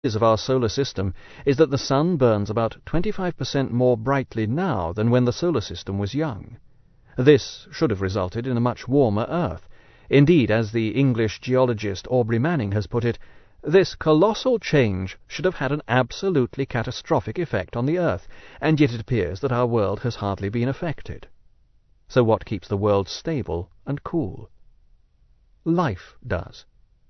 of our solar system is that the sun burns about 25% more brightly now than when the solar system was young. This should have resulted in a much warmer Earth. Indeed, as the English geologist Aubrey Manning has put it, this colossal change should have had an absolutely catastrophic effect on the Earth, and yet it appears that our world has hardly been affected. So what keeps the world stable and cool? Life does.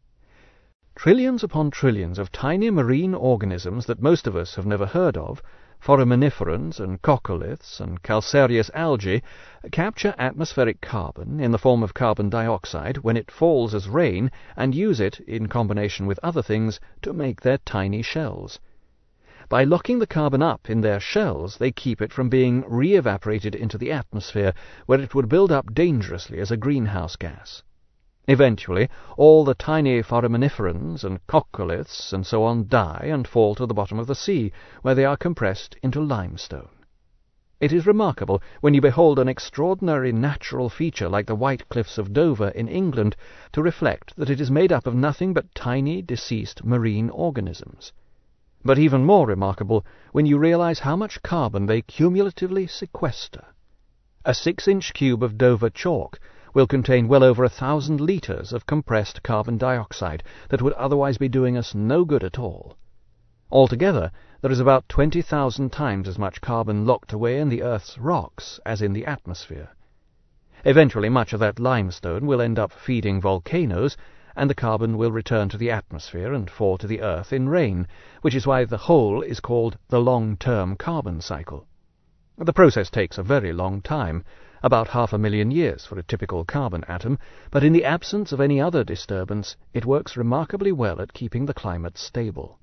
Trillions upon trillions of tiny marine organisms that most of us have never heard of, foraminiferans and coccoliths and calcareous algae, capture atmospheric carbon in the form of carbon dioxide when it falls as rain and use it, in combination with other things, to make their tiny shells. By locking the carbon up in their shells, they keep it from being re-evaporated into the atmosphere, where it would build up dangerously as a greenhouse gas. Eventually, all the tiny foraminiferans and coccoliths and so on die and fall to the bottom of the sea, where they are compressed into limestone. It is remarkable, when you behold an extraordinary natural feature like the White Cliffs of Dover in England, to reflect that it is made up of nothing but tiny, deceased marine organisms. But even more remarkable when you realize how much carbon they cumulatively sequester. A 6-inch cube of Dover chalk will contain well over 1,000 litres of compressed carbon dioxide that would otherwise be doing us no good at all. Altogether, there is about 20,000 times as much carbon locked away in the Earth's rocks as in the atmosphere. Eventually, much of that limestone will end up feeding volcanoes, and the carbon will return to the atmosphere and fall to the Earth in rain, which is why the whole is called the long-term carbon cycle. The process takes a very long time, about 500,000 years for a typical carbon atom, but in the absence of any other disturbance, it works remarkably well at keeping the climate stable.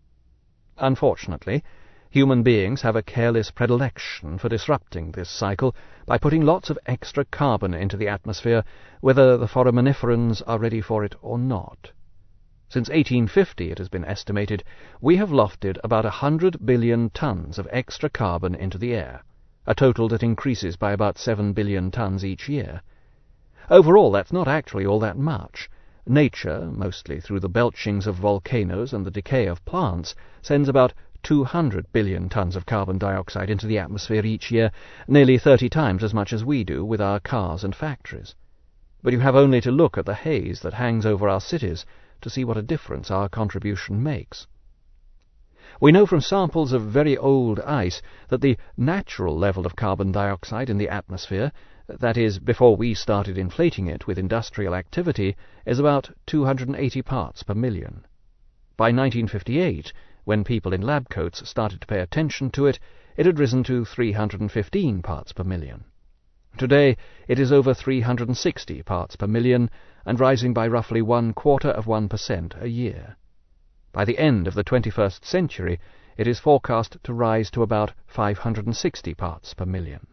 Unfortunately, human beings have a careless predilection for disrupting this cycle by putting lots of extra carbon into the atmosphere, whether the foraminiferans are ready for it or not. Since 1850, it has been estimated, we have lofted about 100 billion tons of extra carbon into the air, a total that increases by about 7 billion tons each year. Overall, that's not actually all that much. Nature, mostly through the belchings of volcanoes and the decay of plants, sends about 200 billion tons of carbon dioxide into the atmosphere each year, nearly 30 times as much as we do with our cars and factories. But you have only to look at the haze that hangs over our cities to see what a difference our contribution makes. We know from samples of very old ice that the natural level of carbon dioxide in the atmosphere, that is, before we started inflating it with industrial activity, is about 280 parts per million. By 1958, when people in lab coats started to pay attention to it, it had risen to 315 parts per million. Today, it is over 360 parts per million, and rising by roughly 0.25% a year. By the end of the 21st century, it is forecast to rise to about 560 parts per million.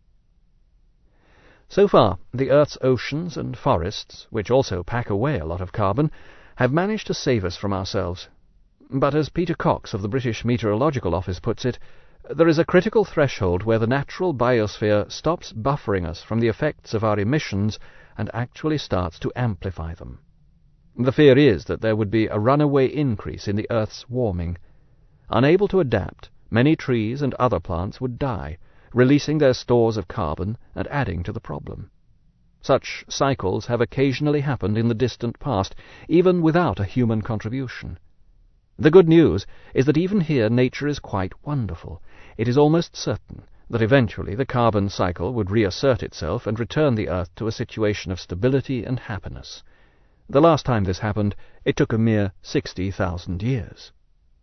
So far, the Earth's oceans and forests, which also pack away a lot of carbon, have managed to save us from ourselves. But as Peter Cox of the British Meteorological Office puts it, there is a critical threshold where the natural biosphere stops buffering us from the effects of our emissions and actually starts to amplify them. The fear is that there would be a runaway increase in the Earth's warming. Unable to adapt, many trees and other plants would die, releasing their stores of carbon and adding to the problem. Such cycles have occasionally happened in the distant past, even without a human contribution. The good news is that even here nature is quite wonderful. It is almost certain that eventually the carbon cycle would reassert itself and return the Earth to a situation of stability and happiness. The last time this happened, it took a mere 60,000 years.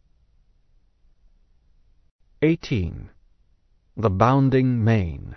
18. The Bounding Main.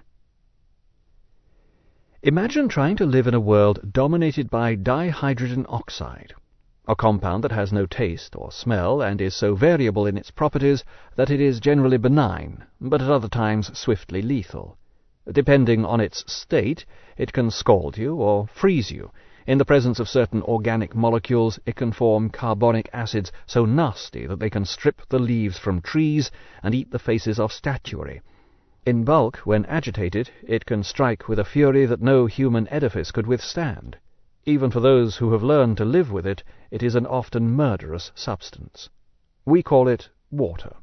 Imagine trying to live in a world dominated by dihydrogen oxide, a compound that has no taste or smell and is so variable in its properties that it is generally benign, but at other times swiftly lethal. Depending on its state, it can scald you or freeze you. In the presence of certain organic molecules, it can form carbonic acids so nasty that they can strip the leaves from trees and eat the faces of statuary. In bulk, when agitated, it can strike with a fury that no human edifice could withstand. Even for those who have learned to live with it, it is an often murderous substance. We call it water.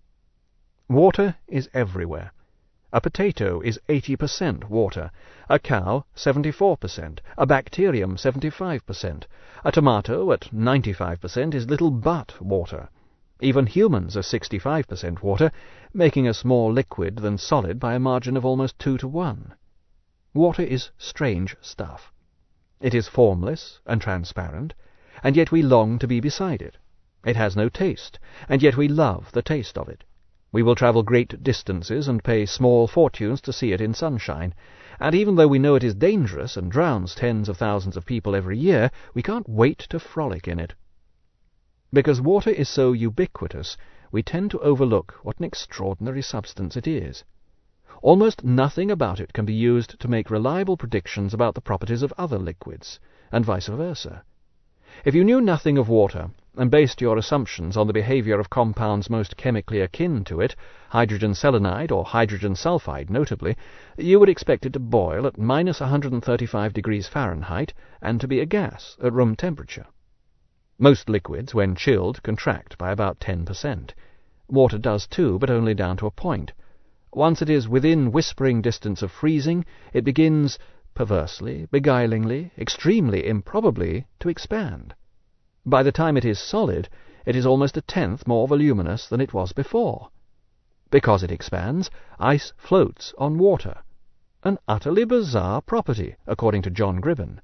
Water is everywhere. A potato is 80% water, a cow 74%, a bacterium 75%, a tomato at 95% is little but water. Even humans are 65% water, making us more liquid than solid by a margin of almost 2 to 1. Water is strange stuff. It is formless and transparent, and yet we long to be beside it. It has no taste, and yet we love the taste of it. We will travel great distances and pay small fortunes to see it in sunshine, and even though we know it is dangerous and drowns tens of thousands of people every year, we can't wait to frolic in it. Because water is so ubiquitous, we tend to overlook what an extraordinary substance it is. Almost nothing about it can be used to make reliable predictions about the properties of other liquids, and vice versa. If you knew nothing of water, and based your assumptions on the behavior of compounds most chemically akin to it, hydrogen selenide or hydrogen sulfide notably, you would expect it to boil at minus 135 degrees Fahrenheit and to be a gas at room temperature. Most liquids, when chilled, contract by about 10%. Water does too, but only down to a point. Once it is within whispering distance of freezing, it begins, perversely, beguilingly, extremely improbably, to expand. By the time it is solid, it is almost a tenth more voluminous than it was before. Because it expands, ice floats on water. An utterly bizarre property, according to John Gribben.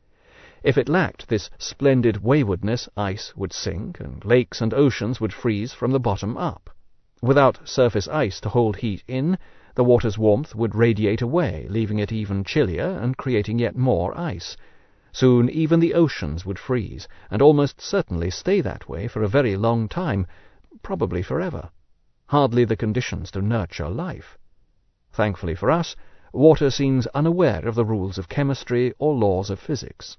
If it lacked this splendid waywardness, ice would sink, and lakes and oceans would freeze from the bottom up. Without surface ice to hold heat in, the water's warmth would radiate away, leaving it even chillier and creating yet more ice. Soon even the oceans would freeze, and almost certainly stay that way for a very long time, probably forever. Hardly the conditions to nurture life. Thankfully for us, water seems unaware of the rules of chemistry or laws of physics.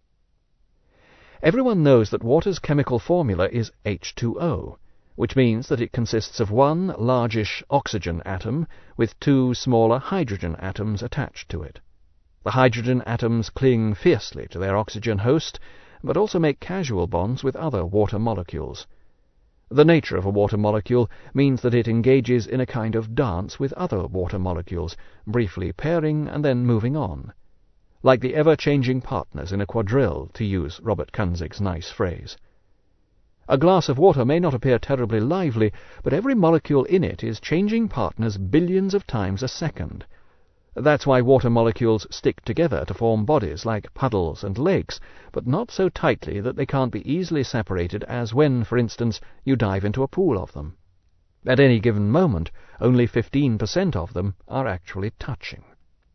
Everyone knows that water's chemical formula is H2O, which means that it consists of one largish oxygen atom with two smaller hydrogen atoms attached to it. The hydrogen atoms cling fiercely to their oxygen host, but also make casual bonds with other water molecules. The nature of a water molecule means that it engages in a kind of dance with other water molecules, briefly pairing and then moving on. Like the ever-changing partners in a quadrille, to use Robert Kunzig's nice phrase. A glass of water may not appear terribly lively, but every molecule in it is changing partners billions of times a second. That's why water molecules stick together to form bodies like puddles and lakes, but not so tightly that they can't be easily separated as when, for instance, you dive into a pool of them. At any given moment, only 15% of them are actually touching.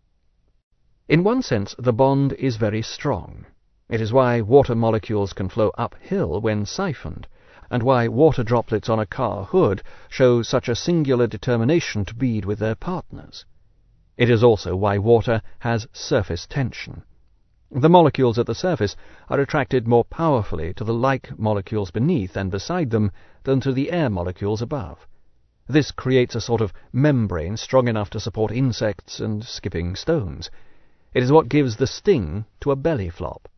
In one sense, the bond is very strong. It is why water molecules can flow uphill when siphoned, and why water droplets on a car hood show such a singular determination to bead with their partners. It is also why water has surface tension. The molecules at the surface are attracted more powerfully to the like molecules beneath and beside them than to the air molecules above. This creates a sort of membrane strong enough to support insects and skipping stones. It is what gives the sting to a belly flop.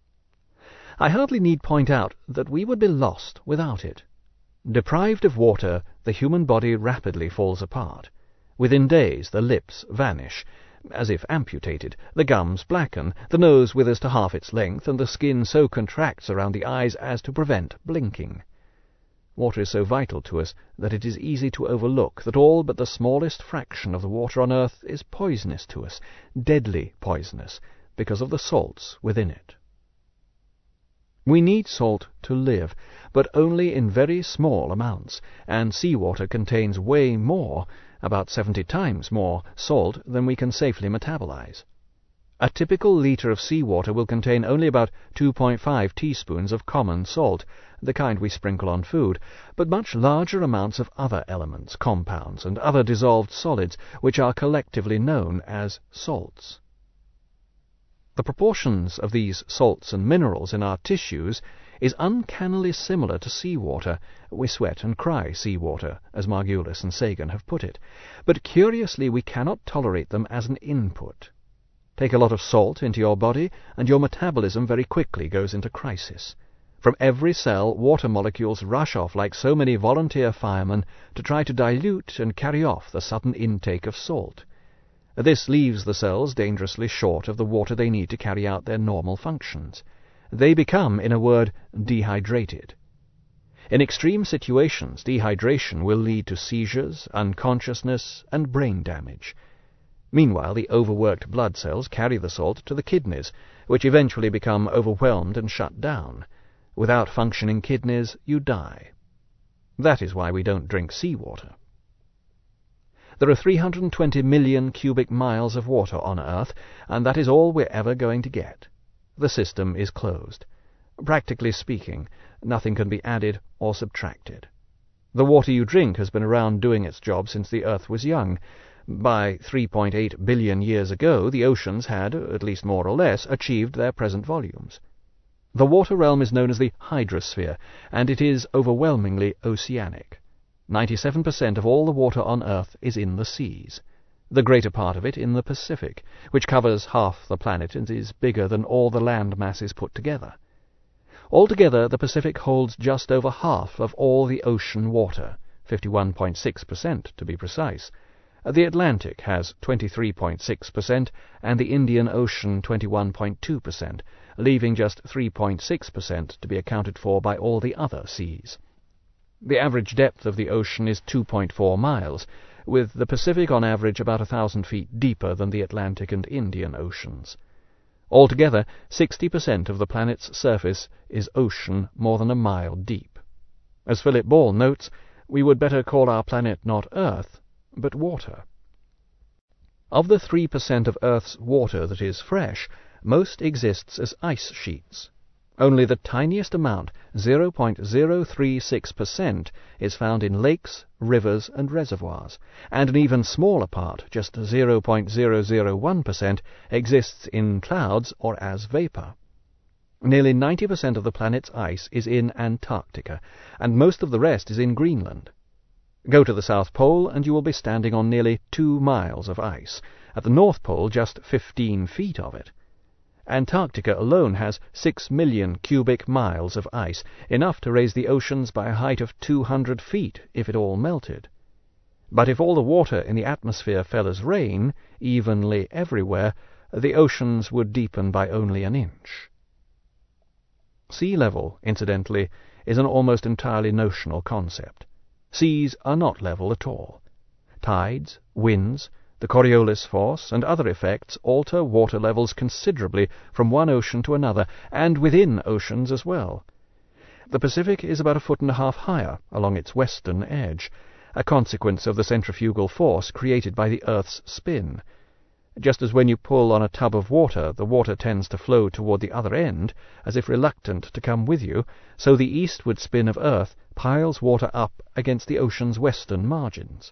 I hardly need point out that we would be lost without it. Deprived of water, the human body rapidly falls apart. Within days the lips vanish, as if amputated, the gums blacken, the nose withers to half its length, and the skin so contracts around the eyes as to prevent blinking. Water is so vital to us that it is easy to overlook that all but the smallest fraction of the water on earth is poisonous to us, deadly poisonous, because of the salts within it. We need salt to live, but only in very small amounts, and seawater contains way more, about 70 times more, salt than we can safely metabolize. A typical liter of seawater will contain only about 2.5 teaspoons of common salt, the kind we sprinkle on food, but much larger amounts of other elements, compounds, and other dissolved solids, which are collectively known as salts. The proportions of these salts and minerals in our tissues is uncannily similar to seawater. We sweat and cry seawater, as Margulis and Sagan have put it, but curiously we cannot tolerate them as an input. Take a lot of salt into your body, and your metabolism very quickly goes into crisis. From every cell, water molecules rush off like so many volunteer firemen to try to dilute and carry off the sudden intake of salt. This leaves the cells dangerously short of the water they need to carry out their normal functions. They become, in a word, dehydrated. In extreme situations, dehydration will lead to seizures, unconsciousness, and brain damage. Meanwhile, the overworked blood cells carry the salt to the kidneys, which eventually become overwhelmed and shut down. Without functioning kidneys, you die. That is why we don't drink seawater. There are 320 million cubic miles of water on Earth, and that is all we're ever going to get. The system is closed. Practically speaking, nothing can be added or subtracted. The water you drink has been around doing its job since the Earth was young. By 3.8 billion years ago, the oceans had, at least more or less, achieved their present volumes. The water realm is known as the hydrosphere, and it is overwhelmingly oceanic. 97% of all the water on Earth is in the seas, the greater part of it in the Pacific, which covers half the planet and is bigger than all the land masses put together. Altogether, the Pacific holds just over half of all the ocean water, 51.6% to be precise. The Atlantic has 23.6%, and the Indian Ocean 21.2%, leaving just 3.6% to be accounted for by all the other seas. The average depth of the ocean is 2.4 miles, with the Pacific on average about 1,000 feet deeper than the Atlantic and Indian Oceans. Altogether, 60% of the planet's surface is ocean more than a mile deep. As Philip Ball notes, we would better call our planet not Earth, but water. Of the 3% of Earth's water that is fresh, most exists as ice sheets. Only the tiniest amount, 0.036%, is found in lakes, rivers, and reservoirs, and an even smaller part, just 0.001%, exists in clouds or as vapor. Nearly 90% of the planet's ice is in Antarctica, and most of the rest is in Greenland. Go to the South Pole and you will be standing on nearly 2 miles of ice. At the North Pole, just 15 feet of it. Antarctica alone has 6 million cubic miles of ice, enough to raise the oceans by a height of 200 feet if it all melted. But if all the water in the atmosphere fell as rain, evenly everywhere, the oceans would deepen by only an inch. Sea level, incidentally, is an almost entirely notional concept. Seas are not level at all. Tides, winds, the Coriolis force, and other effects alter water levels considerably from one ocean to another, and within oceans as well. The Pacific is about 1.5 feet higher along its western edge, a consequence of the centrifugal force created by the Earth's spin. Just as when you pull on a tub of water, the water tends to flow toward the other end, as if reluctant to come with you, so the eastward spin of Earth piles water up against the ocean's western margins.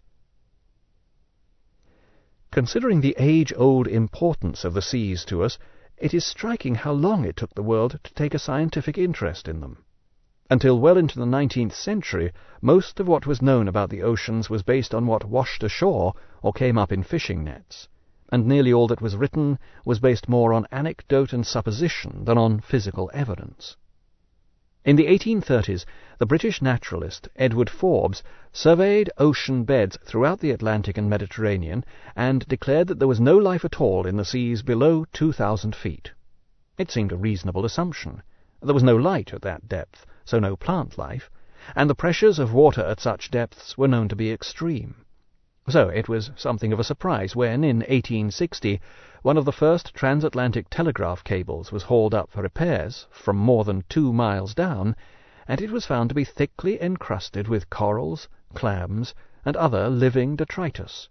Considering the age-old importance of the seas to us, it is striking how long it took the world to take a scientific interest in them. Until well into the 19th century, most of what was known about the oceans was based on what washed ashore or came up in fishing nets, and nearly all that was written was based more on anecdote and supposition than on physical evidence. In the 1830s, the British naturalist Edward Forbes surveyed ocean beds throughout the Atlantic and Mediterranean and declared that there was no life at all in the seas below 2,000 feet. It seemed a reasonable assumption. There was no light at that depth, so no plant life, and the pressures of water at such depths were known to be extreme. So it was something of a surprise when, in 1860, one of the first transatlantic telegraph cables was hauled up for repairs from more than 2 miles down, and it was found to be thickly encrusted with corals, clams, and other living detritus.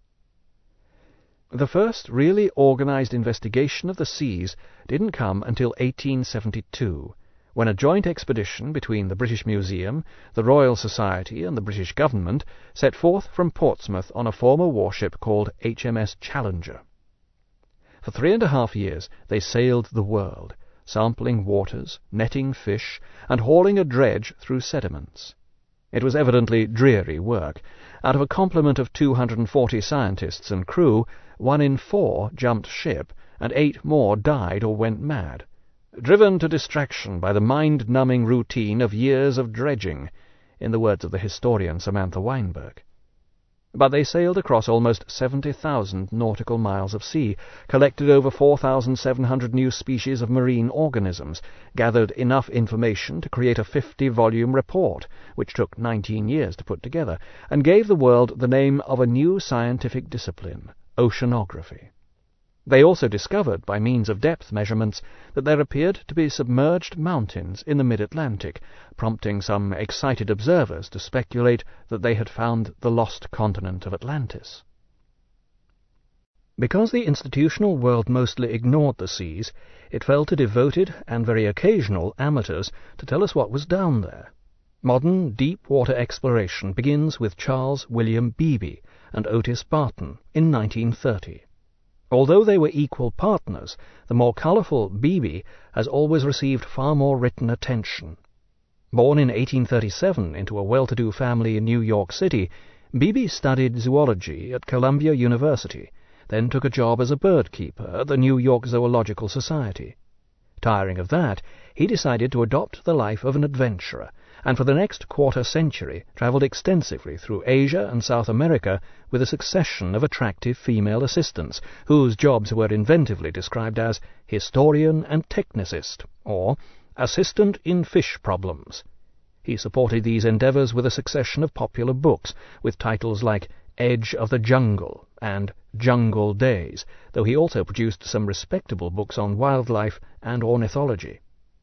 The first really organized investigation of the seas didn't come until 1872, when a joint expedition between the British Museum, the Royal Society, and the British government set forth from Portsmouth on a former warship called HMS Challenger. For 3.5 years they sailed the world, sampling waters, netting fish, and hauling a dredge through sediments. It was evidently dreary work. Out of a complement of 240 scientists and crew, 1 in 4 jumped ship, and 8 more died or went mad. driven to distraction by the mind-numbing routine of years of dredging, in the words of the historian Samantha Weinberg. But they sailed across almost 70,000 nautical miles of sea, collected over 4,700 new species of marine organisms, gathered enough information to create a 50-volume report, which took 19 years to put together, and gave the world the name of a new scientific discipline, oceanography. They also discovered, by means of depth measurements, that there appeared to be submerged mountains in the mid-Atlantic, prompting some excited observers to speculate that they had found the lost continent of Atlantis. Because the institutional world mostly ignored the seas, it fell to devoted and very occasional amateurs to tell us what was down there. Modern deep-water exploration begins with Charles William Beebe and Otis Barton in 1930. Although they were equal partners, the more colourful Beebe has always received far more written attention. Born in 1837 into a well-to-do family in New York City, Beebe studied zoology at Columbia University, then took a job as a bird keeper at the New York Zoological Society. Tiring of that, he decided to adopt the life of an adventurer, and for the next quarter-century travelled extensively through Asia and South America with a succession of attractive female assistants, whose jobs were inventively described as historian and technicist, or assistant in fish problems. He supported these endeavours with a succession of popular books, with titles like Edge of the Jungle and Jungle Days, though he also produced some respectable books on wildlife and ornithology.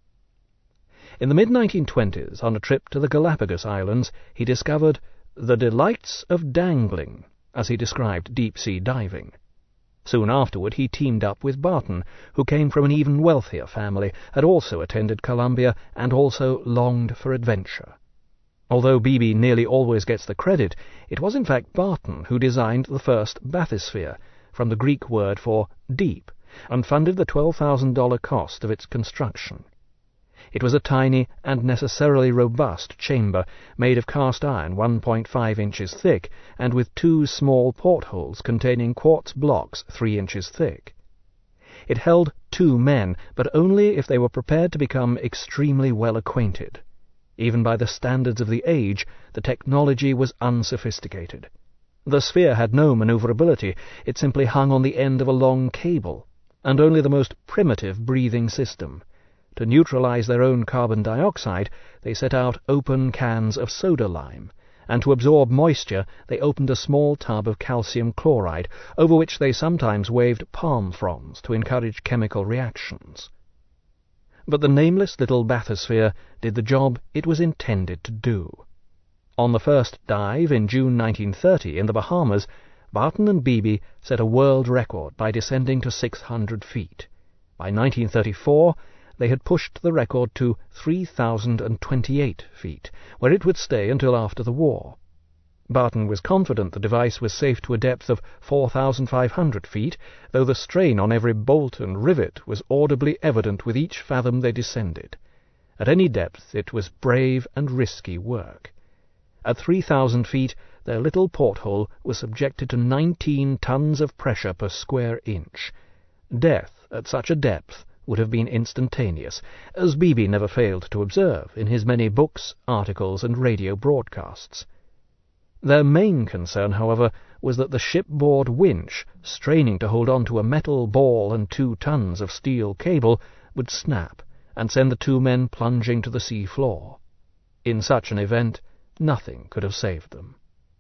In the mid-1920s, on a trip to the Galapagos Islands, he discovered the delights of dangling, as he described deep-sea diving. Soon afterward he teamed up with Barton, who came from an even wealthier family, had also attended Columbia, and also longed for adventure. Although Beebe nearly always gets the credit, it was in fact Barton who designed the first bathysphere, from the Greek word for deep, and funded the $12,000 cost of its construction. It was a tiny and necessarily robust chamber, made of cast iron 1.5 inches thick, and with two small portholes containing quartz blocks 3 inches thick. It held 2 men, but only if they were prepared to become extremely well acquainted. Even by the standards of the age, the technology was unsophisticated. The sphere had no maneuverability, it simply hung on the end of a long cable, and only the most primitive breathing system. To neutralize their own carbon dioxide, they set out open cans of soda lime, and to absorb moisture they opened a small tub of calcium chloride, over which they sometimes waved palm fronds to encourage chemical reactions. But the nameless little bathysphere did the job it was intended to do. On the first dive in June 1930 in the Bahamas, Barton and Beebe set a world record by descending to 600 feet. By 1934, they had pushed the record to 3,028 feet, where it would stay until after the war. Barton was confident the device was safe to a depth of 4,500 feet, though the strain on every bolt and rivet was audibly evident with each fathom they descended. At any depth it was brave and risky work. At 3,000 feet, their little porthole was subjected to 19 tons of pressure per square inch. Death at such a depth would have been instantaneous, as Beebe never failed to observe in his many books, articles, and radio broadcasts. Their main concern, however, was that the shipboard winch, straining to hold on to a metal ball and 2 tons of steel cable, would snap and send the 2 men plunging to the sea floor. In such an event, nothing could have saved them.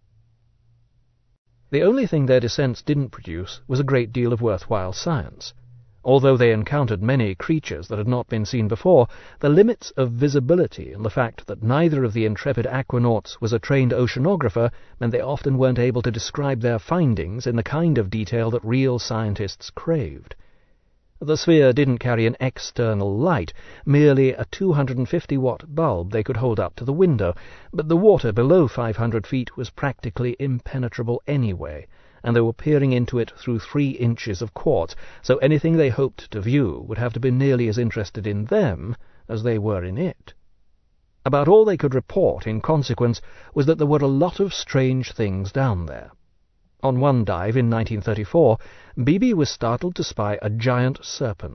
The only thing their descents didn't produce was a great deal of worthwhile science. Although they encountered many creatures that had not been seen before, the limits of visibility and the fact that neither of the intrepid aquanauts was a trained oceanographer meant they often weren't able to describe their findings in the kind of detail that real scientists craved. The sphere didn't carry an external light, merely a 250-watt bulb they could hold up to the window, but the water below 500 feet was practically impenetrable anyway, and they were peering into it through 3 inches of quartz, so anything they hoped to view would have to be nearly as interested in them as they were in it. About all they could report, in consequence, was that there were a lot of strange things down there. On one dive in 1934, Beebe was startled to spy a giant serpent,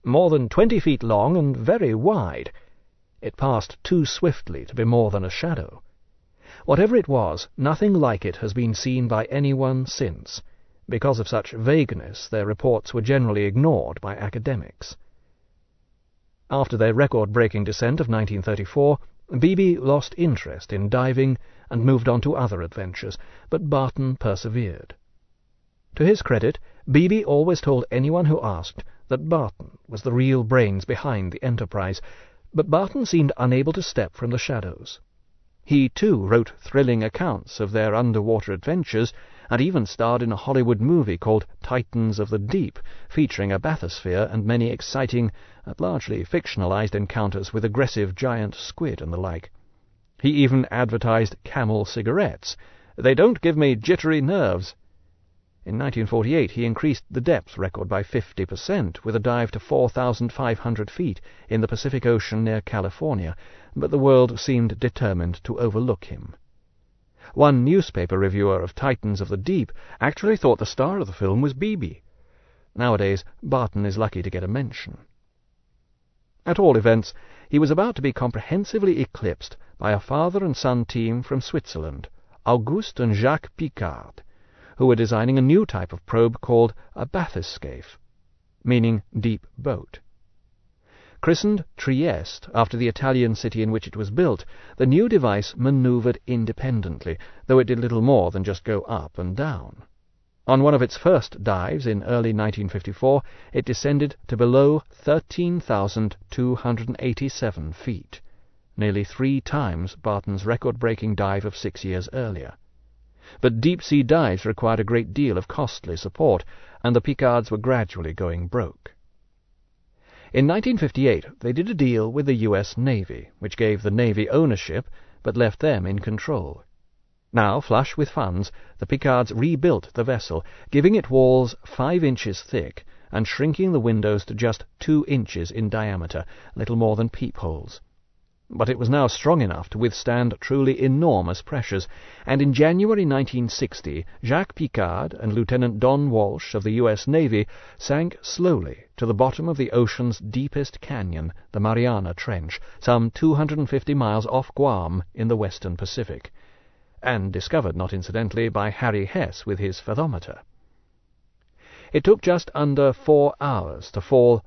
more than 20 feet long and very wide. It passed too swiftly to be more than a shadow. Whatever it was, nothing like it has been seen by anyone since. Because of such vagueness, their reports were generally ignored by academics. After their record-breaking descent of 1934, Beebe lost interest in diving and moved on to other adventures, but Barton persevered. To his credit, Beebe always told anyone who asked that Barton was the real brains behind the enterprise, but Barton seemed unable to step from the shadows. He, too, wrote thrilling accounts of their underwater adventures, and even starred in a Hollywood movie called Titans of the Deep, featuring a bathysphere and many exciting, largely fictionalized encounters with aggressive giant squid and the like. He even advertised Camel cigarettes. "They don't give me jittery nerves." In 1948 he increased the depth record by 50%, with a dive to 4,500 feet in the Pacific Ocean near California, but the world seemed determined to overlook him. One newspaper reviewer of Titans of the Deep actually thought the star of the film was Beebe. Nowadays, Barton is lucky to get a mention. At all events, he was about to be comprehensively eclipsed by a father and son team from Switzerland, Auguste and Jacques Piccard, who were designing a new type of probe called a bathyscaphe, meaning deep boat. Christened Trieste, after the Italian city in which it was built, the new device maneuvered independently, though it did little more than just go up and down. On one of its first dives in early 1954, it descended to below 13,287 feet, nearly 3 times Barton's record-breaking dive of 6 years earlier. But deep-sea dives required a great deal of costly support, and the Piccards were gradually going broke. In 1958 they did a deal with the U.S. Navy, which gave the Navy ownership, but left them in control. Now, flush with funds, the Piccards rebuilt the vessel, giving it walls 5 inches thick, and shrinking the windows to just 2 inches in diameter, little more than peepholes. But it was now strong enough to withstand truly enormous pressures, and in January 1960 Jacques Piccard and Lieutenant Don Walsh of the U.S. Navy sank slowly to the bottom of the ocean's deepest canyon, the Mariana Trench, some 250 miles off Guam in the western Pacific, and discovered, not incidentally, by Harry Hess with his fathometer. It took just under 4 hours to fall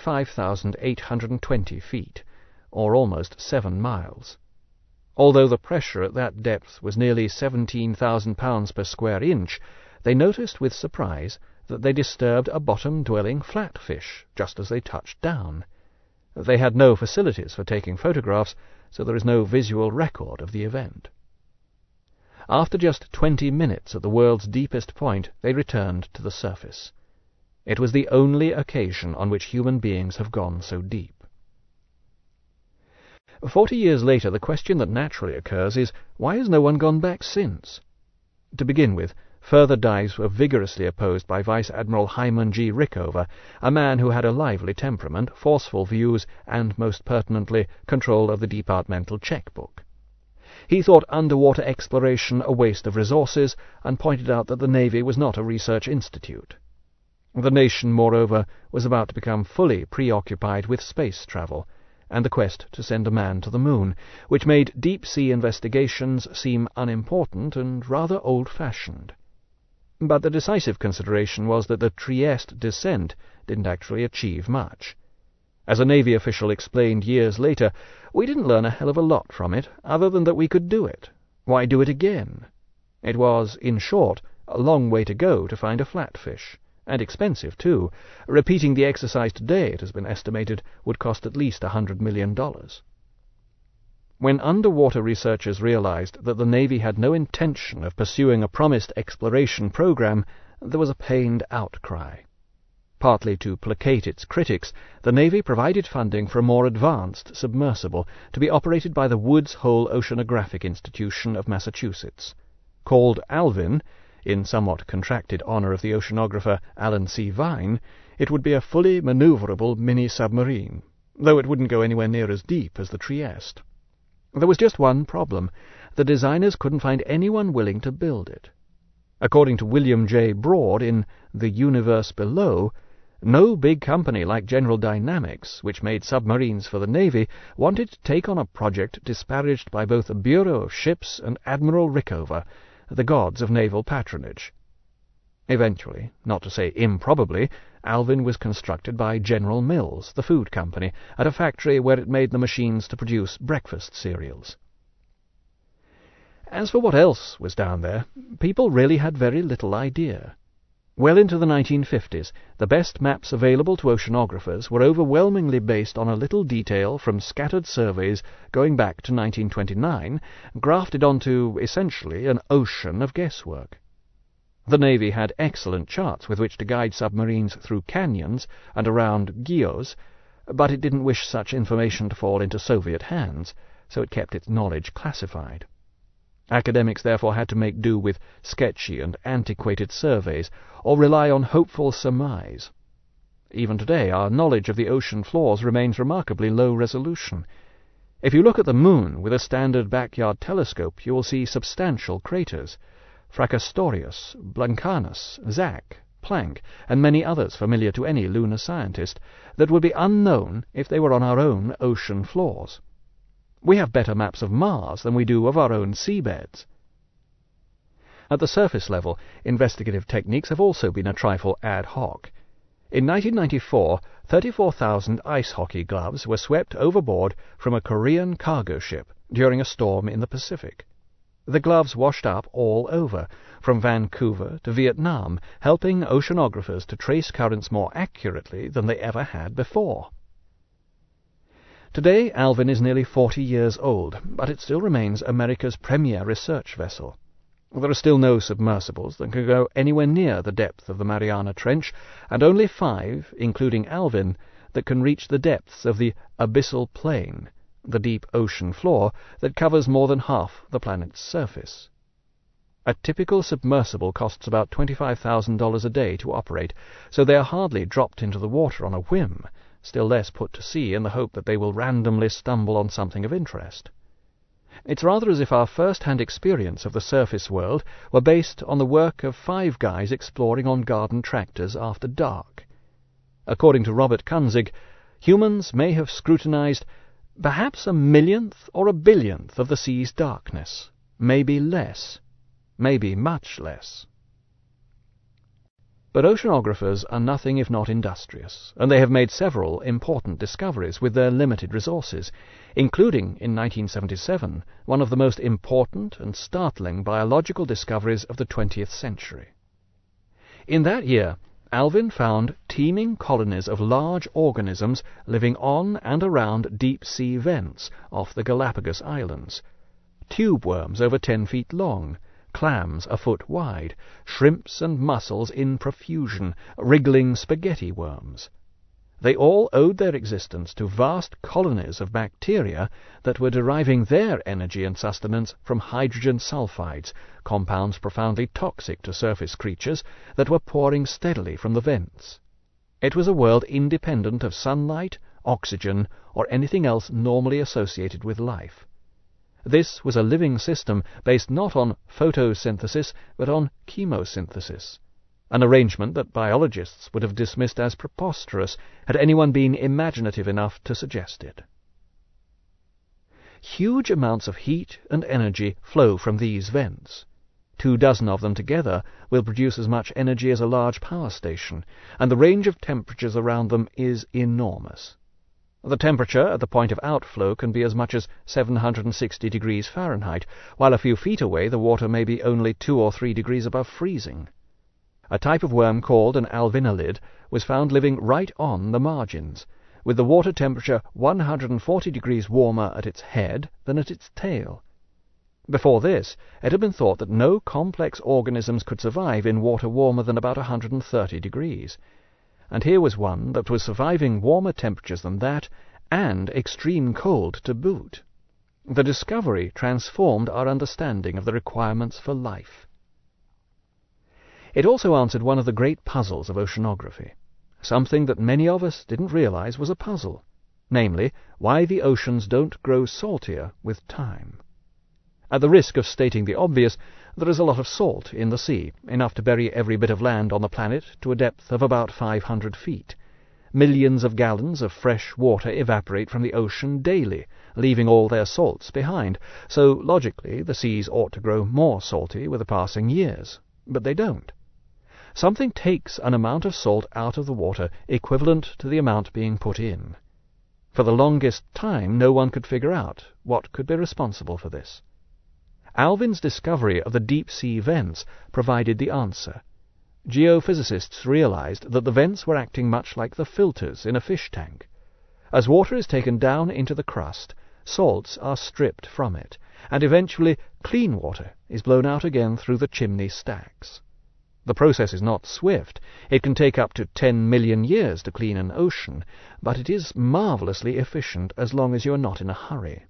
35,820 feet, or almost 7 miles. Although the pressure at that depth was nearly 17,000 pounds per square inch, they noticed with surprise that they disturbed a bottom-dwelling flatfish just as they touched down. They had no facilities for taking photographs, so there is no visual record of the event. After just 20 minutes at the world's deepest point, they returned to the surface. It was the only occasion on which human beings have gone so deep. 40 years later, the question that naturally occurs is, why has no one gone back since? To begin with, further dives were vigorously opposed by Vice Admiral Hyman G. Rickover, a man who had a lively temperament, forceful views, and, most pertinently, control of the departmental checkbook. He thought underwater exploration a waste of resources, and pointed out that the Navy was not a research institute. The nation, moreover, was about to become fully preoccupied with space travel, and the quest to send a man to the moon, which made deep-sea investigations seem unimportant and rather old-fashioned. But the decisive consideration was that the Trieste descent didn't actually achieve much. As a Navy official explained years later, we didn't learn a hell of a lot from it, other than that we could do it. Why do it again? It was, in short, a long way to go to find a flatfish, and expensive, too. Repeating the exercise today, it has been estimated, would cost at least $100 million. When underwater researchers realized that the Navy had no intention of pursuing a promised exploration program, there was a pained outcry. Partly to placate its critics, the Navy provided funding for a more advanced submersible to be operated by the Woods Hole Oceanographic Institution of Massachusetts. Called Alvin, in somewhat contracted honor of the oceanographer Alan C. Vine, it would be a fully maneuverable mini-submarine, though it wouldn't go anywhere near as deep as the Trieste. There was just one problem. The designers couldn't find anyone willing to build it. According to William J. Broad in The Universe Below, No big company like General Dynamics, which made submarines for the Navy, wanted to take on a project disparaged by both the Bureau of Ships and Admiral Rickover, the gods of naval patronage. Eventually, not to say improbably, Alvin was constructed by General Mills, the food company, at a factory where it made the machines to produce breakfast cereals. As for what else was down there, people really had very little idea. Well into the 1950s, the best maps available to oceanographers were overwhelmingly based on a little detail from scattered surveys going back to 1929, grafted onto, essentially, an ocean of guesswork. The Navy had excellent charts with which to guide submarines through canyons and around geos, but it didn't wish such information to fall into Soviet hands, so it kept its knowledge classified. Academics therefore had to make do with sketchy and antiquated surveys, or rely on hopeful surmise. Even today, our knowledge of the ocean floors remains remarkably low resolution. If you look at the moon with a standard backyard telescope, you will see substantial craters, Fracastorius, Blancanus, Zach, Planck, and many others familiar to any lunar scientist, that would be unknown if they were on our own ocean floors. We have better maps of Mars than we do of our own seabeds. At the surface level, investigative techniques have also been a trifle ad hoc. In 1994, 34,000 ice hockey gloves were swept overboard from a Korean cargo ship during a storm in the Pacific. The gloves washed up all over, from Vancouver to Vietnam, helping oceanographers to trace currents more accurately than they ever had before. Today, Alvin is nearly 40 years old, but it still remains America's premier research vessel. There are still no submersibles that can go anywhere near the depth of the Mariana Trench, and only 5, including Alvin, that can reach the depths of the abyssal plain, the deep ocean floor that covers more than half the planet's surface. A typical submersible costs about $25,000 a day to operate, so they are hardly dropped into the water on a whim, still less put to sea in the hope that they will randomly stumble on something of interest. It's rather as if our first-hand experience of the surface world were based on the work of 5 guys exploring on garden tractors after dark. According to Robert Kunzig, humans may have scrutinized perhaps 1/1,000,000th or 1/1000,000th of the sea's darkness, maybe less, maybe much less. But oceanographers are nothing if not industrious, and they have made several important discoveries with their limited resources, including, in 1977, one of the most important and startling biological discoveries of the 20th century. In that year, Alvin found teeming colonies of large organisms living on and around deep-sea vents off the Galapagos Islands, tube worms over 10 feet long, clams a foot wide, shrimps and mussels in profusion, wriggling spaghetti worms. They all owed their existence to vast colonies of bacteria that were deriving their energy and sustenance from hydrogen sulfides, compounds profoundly toxic to surface creatures, that were pouring steadily from the vents. It was a world independent of sunlight, oxygen, or anything else normally associated with life. This was a living system based not on photosynthesis but on chemosynthesis, an arrangement that biologists would have dismissed as preposterous had anyone been imaginative enough to suggest it. Huge amounts of heat and energy flow from these vents. 24 of them together will produce as much energy as a large power station, and the range of temperatures around them is enormous. The temperature at the point of outflow can be as much as 760 degrees Fahrenheit, while a few feet away the water may be only 2 or 3 degrees above freezing. A type of worm called an alvinolid was found living right on the margins, with the water temperature 140 degrees warmer at its head than at its tail. Before this, it had been thought that no complex organisms could survive in water warmer than about 130 degrees. And here was one that was surviving warmer temperatures than that, and extreme cold to boot. The discovery transformed our understanding of the requirements for life. It also answered one of the great puzzles of oceanography, something that many of us didn't realize was a puzzle, namely, why the oceans don't grow saltier with time. At the risk of stating the obvious, there is a lot of salt in the sea, enough to bury every bit of land on the planet to a depth of about 500 feet. Millions of gallons of fresh water evaporate from the ocean daily, leaving all their salts behind, so logically the seas ought to grow more salty with the passing years. But they don't. Something takes an amount of salt out of the water equivalent to the amount being put in. For the longest time no one could figure out what could be responsible for this. Alvin's discovery of the deep-sea vents provided the answer. Geophysicists realized that the vents were acting much like the filters in a fish tank. As water is taken down into the crust, salts are stripped from it, and eventually clean water is blown out again through the chimney stacks. The process is not swift. It can take up to 10 million years to clean an ocean, but it is marvelously efficient as long as you are not in a hurry.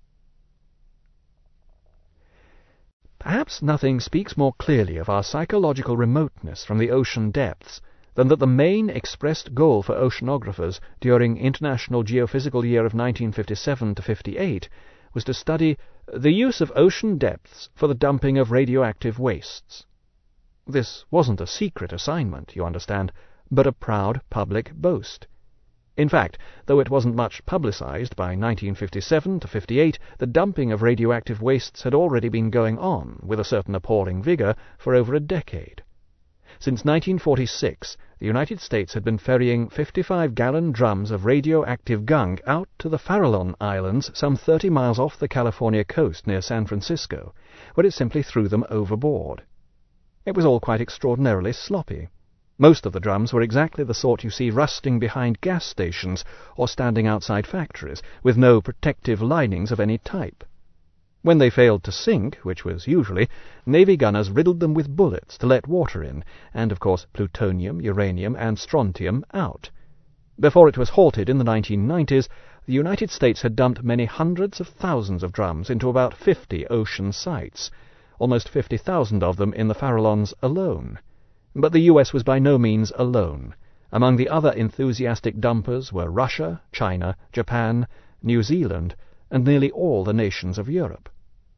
Perhaps nothing speaks more clearly of our psychological remoteness from the ocean depths than that the main expressed goal for oceanographers during International Geophysical Year of 1957-58 was to study the use of ocean depths for the dumping of radioactive wastes. This wasn't a secret assignment, you understand, but a proud public boast. In fact, though it wasn't much publicized by 1957-58, the dumping of radioactive wastes had already been going on, with a certain appalling vigor, for over a decade. Since 1946, the United States had been ferrying 55-gallon drums of radioactive gunk out to the Farallon Islands, some 30 miles off the California coast near San Francisco, where it simply threw them overboard. It was all quite extraordinarily sloppy. Most of the drums were exactly the sort you see rusting behind gas stations or standing outside factories, with no protective linings of any type. When they failed to sink, which was usually, Navy gunners riddled them with bullets to let water in, and, of course, plutonium, uranium, and strontium out. Before it was halted in the 1990s, the United States had dumped many hundreds of thousands of drums into about 50 ocean sites, almost 50,000 of them in the Farallons alone. But the U.S. was by no means alone. Among the other enthusiastic dumpers were Russia, China, Japan, New Zealand, and nearly all the nations of Europe.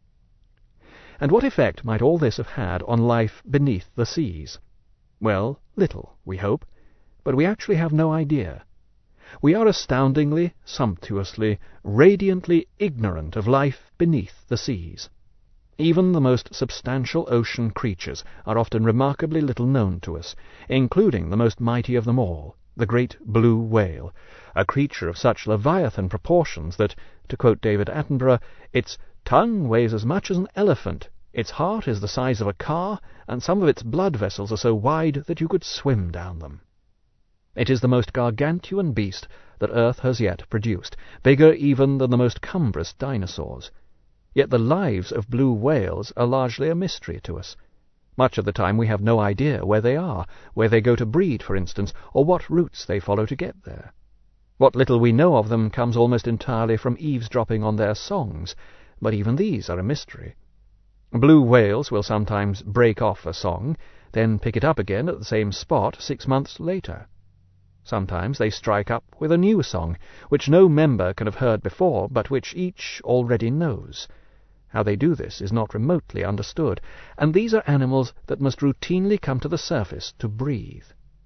And what effect might all this have had on life beneath the seas? Well, little, we hope, but we actually have no idea. We are astoundingly, sumptuously, radiantly ignorant of life beneath the seas. Even the most substantial ocean creatures are often remarkably little known to us, including the most mighty of them all, the great blue whale, a creature of such leviathan proportions that, to quote David Attenborough, its tongue weighs as much as an elephant, its heart is the size of a car, and some of its blood vessels are so wide that you could swim down them. It is the most gargantuan beast that Earth has yet produced, bigger even than the most cumbrous dinosaurs. Yet the lives of blue whales are largely a mystery to us. Much of the time we have no idea where they are, where they go to breed, for instance, or what routes they follow to get there. What little we know of them comes almost entirely from eavesdropping on their songs, but even these are a mystery. Blue whales will sometimes break off a song, then pick it up again at the same spot 6 months later. Sometimes they strike up with a new song, which no member can have heard before, but which each already knows. How they do this is not remotely understood, and these are animals that must routinely come to the surface to breathe.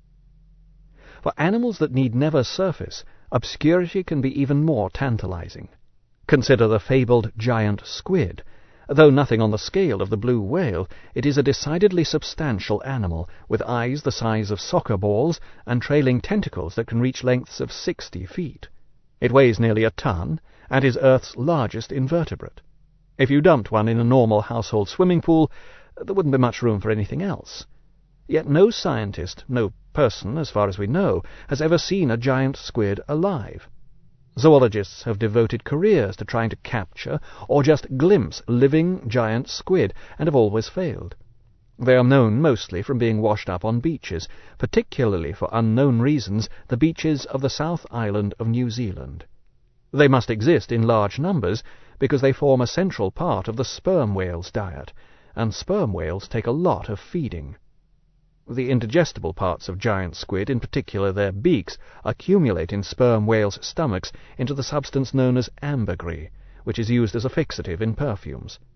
For animals that need never surface, obscurity can be even more tantalizing. Consider the fabled giant squid. Though nothing on the scale of the blue whale, it is a decidedly substantial animal, with eyes the size of soccer balls and trailing tentacles that can reach lengths of 60 feet. It weighs nearly a ton, and is Earth's largest invertebrate. If you dumped one in a normal household swimming pool, there wouldn't be much room for anything else. Yet no scientist, no person, as far as we know, has ever seen a giant squid alive. Zoologists have devoted careers to trying to capture or just glimpse living giant squid, and have always failed. They are known mostly from being washed up on beaches, particularly for unknown reasons the beaches of the South Island of New Zealand. They must exist in large numbers because they form a central part of the sperm whale's diet, and sperm whales take a lot of feeding. The indigestible parts of giant squid, in particular their beaks, accumulate in sperm whales' stomachs into the substance known as ambergris, which is used as a fixative in perfumes.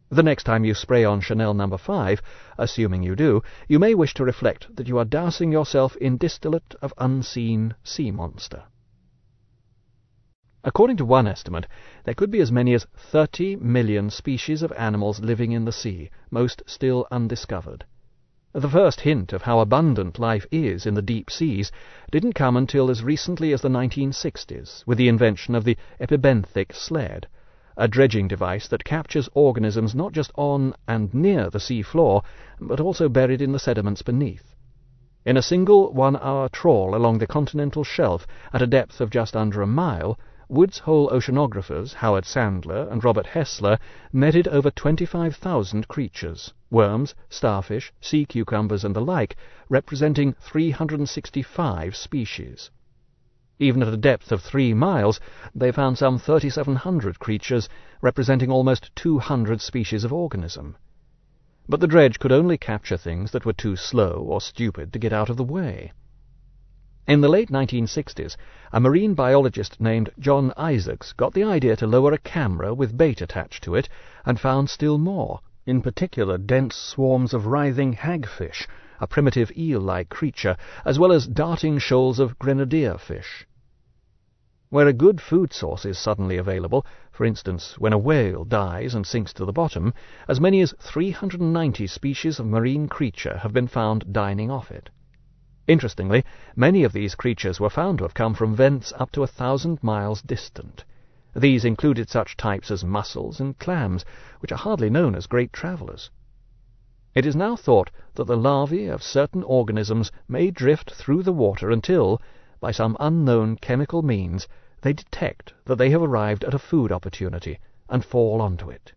The next time you spray on Chanel No. 5, assuming you do, you may wish to reflect that you are dousing yourself in distillate of unseen sea monster. According to one estimate, there could be as many as 30 million species of animals living in the sea, most still undiscovered. The first hint of how abundant life is in the deep seas didn't come until as recently as the 1960s, with the invention of the epibenthic sled, a dredging device that captures organisms not just on and near the sea floor, but also buried in the sediments beneath. In a single 1-hour trawl along the continental shelf at a depth of just under a mile, Woods Hole oceanographers Howard Sandler and Robert Hessler netted over 25,000 creatures, worms, starfish, sea cucumbers and the like, representing 365 species. Even at a depth of 3 miles, they found some 3,700 creatures, representing almost 200 species of organism. But the dredge could only capture things that were too slow or stupid to get out of the way. In the late 1960s, a marine biologist named John Isaacs got the idea to lower a camera with bait attached to it and found still more, in particular dense swarms of writhing hagfish, a primitive eel-like creature, as well as darting shoals of grenadier fish. Where a good food source is suddenly available, for instance when a whale dies and sinks to the bottom, as many as 390 species of marine creature have been found dining off it. Interestingly, many of these creatures were found to have come from vents up to 1,000 miles distant. These included such types as mussels and clams, which are hardly known as great travellers. It is now thought that the larvae of certain organisms may drift through the water until, by some unknown chemical means, they detect that they have arrived at a food opportunity and fall onto it.